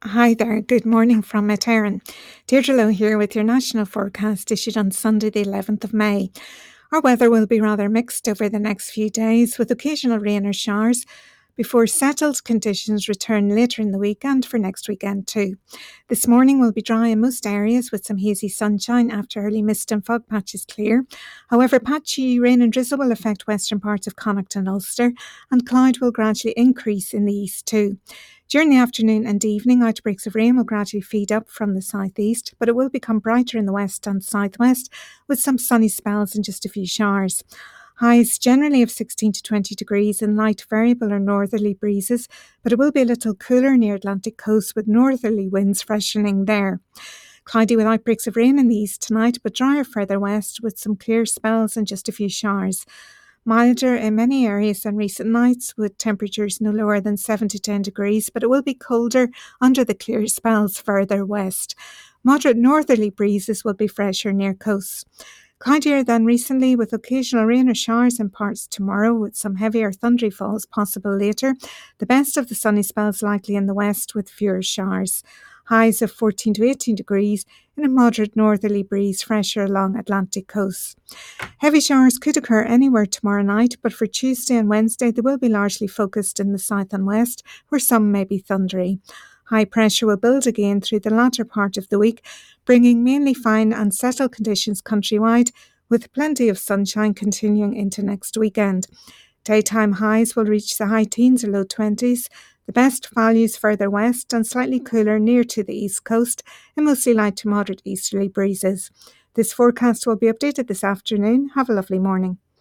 Hi there, good morning from Metaran. Deirdre Lowe here with your national forecast issued on Sunday the 11th of May. Our weather will be rather mixed over the next few days with occasional rain or showers before settled conditions return later in the week and for next weekend too. This morning will be dry in most areas with some hazy sunshine after early mist and fog patches clear. However, patchy rain and drizzle will affect western parts of Connacht and Ulster, and cloud will gradually increase in the east too. During the afternoon and evening, outbreaks of rain will gradually feed up from the southeast, but it will become brighter in the west and southwest with some sunny spells and just a few showers. Highs generally of 16 to 20 degrees and light variable or northerly breezes, but it will be a little cooler near Atlantic coast with northerly winds freshening there. Cloudy with outbreaks of rain in the east tonight, but drier further west with some clear spells and just a few showers. Milder in many areas than recent nights, with temperatures no lower than 7 to 10 degrees, but it will be colder under the clear spells further west. Moderate northerly breezes will be fresher near coasts. Cloudier than recently, with occasional rain or showers in parts tomorrow, with some heavier thundery falls possible later. The best of the sunny spells likely in the west, with fewer showers. Highs of 14 to 18 degrees in a moderate northerly breeze fresher along Atlantic coasts. Heavy showers could occur anywhere tomorrow night, but for Tuesday and Wednesday they will be largely focused in the south and west, where some may be thundery. High pressure will build again through the latter part of the week, bringing mainly fine and settled conditions countrywide, with plenty of sunshine continuing into next weekend. Daytime highs will reach the high teens or low 20s, the best values further west and slightly cooler near to the east coast, and mostly light to moderate easterly breezes. This forecast will be updated this afternoon. Have a lovely morning.